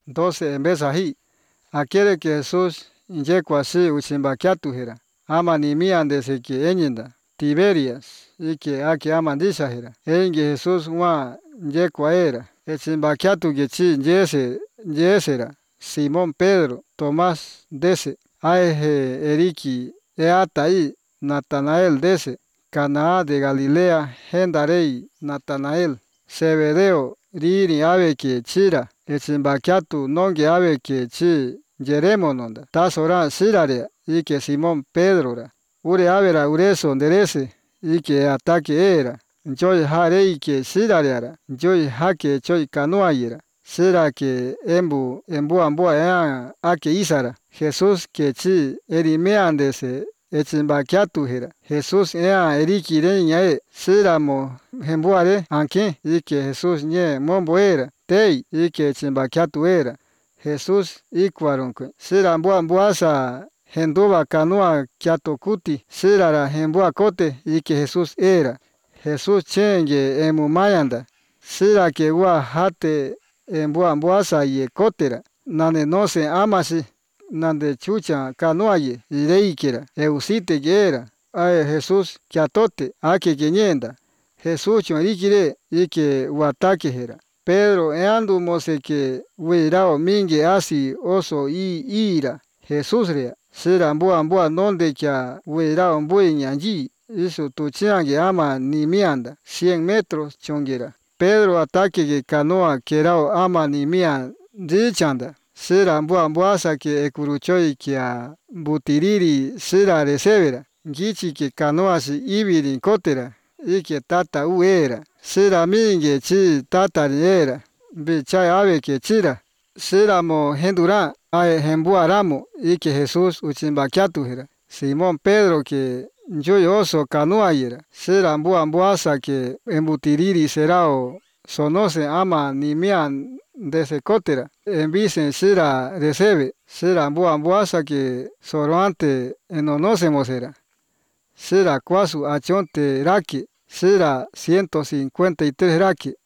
12 en vez ají. Aquel que Jesús inyecua así uchimbaquiatujera. Ama ni mían desde que eñenda. Tiberias. Y que aquí aman disajera. Engue Jesús wa inyecua era. Echimbaquiatu que chi yesera. Simón Pedro. Tomás dese. Aeje eriki. Eatai. Natanael dese. Canaá de Galilea. Gendarei. Natanael. Zebedeo. Riri ave que chira. Echimbaquiatu nongue ave que chi. Yeremononda. Tasora sirarea. Y que Simón Pedro ra. Ure avera ureso nderese. Y que ataque era. Joy harei que sirareara. Joy hake choy canoayera. Sira que embua ea ake isara. Jesús que chi erimeandese. Echimbaquiatujera. Jesús ea eriki reñae. Sira mo embuare anque. Y que Jesús nye mombo era. Tei. Y que echimbaquiatu era. Jesús ikuaronque. Sira mbuasa. Henduba canoa kiatokuti. Sira ra hembua cote. Y que Jesús era. Jesús chenge emumayanda. Sira que ua hate embuasa ye kotera. Nane no se amasi. Nande chucha canoa ye. Ireikera. Eusite era. Ae Jesús kiatote. Ake kenyenda. Jesús chonrikire. Y que uatakejera. Pedro eandu mose que huirao mingue asi oso ira. Jesús rea. Sira mbua nonde kia huirao mbue nyanji. Isu tuchiange ama ni mianda. 100 metros chongera. Pedro ataque que canoa kerao ama ni mian dichanda. Sira mbuasa que ekuruchoi kia butiriri sira recebera. Gichi que canoa si ibiri kotera. Y que tata era. Sira mingue chi tata era. Bichai ave que chira. Sira mo hendura. Ae hembuaramo. Y que Jesús uchimbaquiatujera. Simón Pedro que yo oso canoa yera. Sira mbuasa que embutiriri serao. Sonose ama ni mian dese cotera. Envisen sira recebe. Sira mbuasa que soroante enonosemos era. Sira cuasu achonte raki. Sira 153 raki.